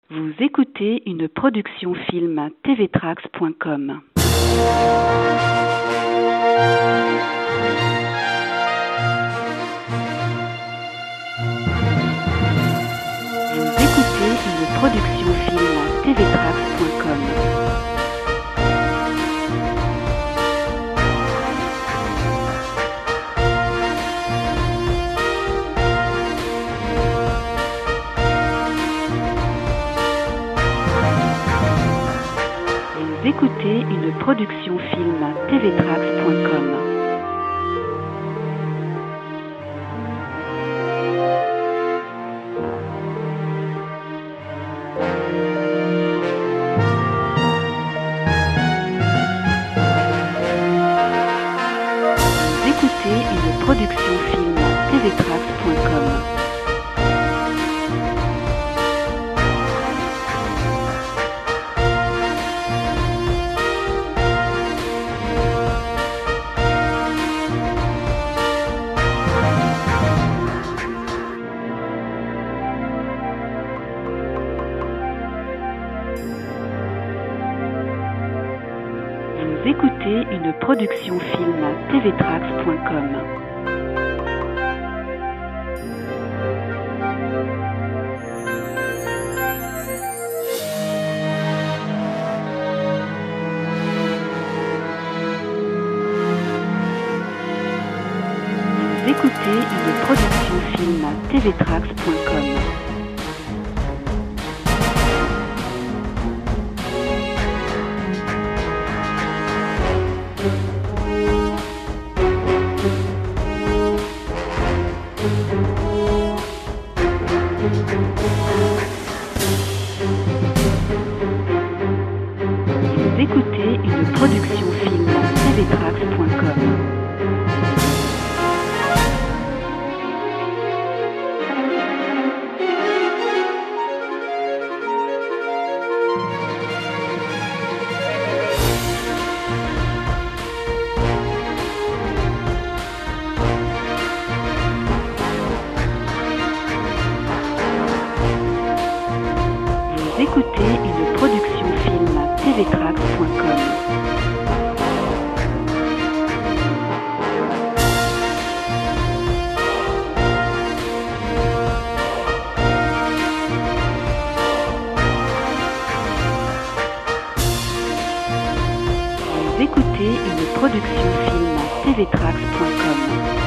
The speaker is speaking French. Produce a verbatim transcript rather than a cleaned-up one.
Vous écoutez une production film T V Trax point com. Vous écoutez une production film T V Trax point com. Vous écoutez une production film T V Trax point com. Vous écoutez une production film T V Trax point com. Vous écoutez une production film T V Trax point com. Vous écoutez une production film T V Trax point com. Vous écoutez une production film T V Trax point com. Vous écoutez une production film T V Trax point com. Vous écoutez une production film T V Trax point com.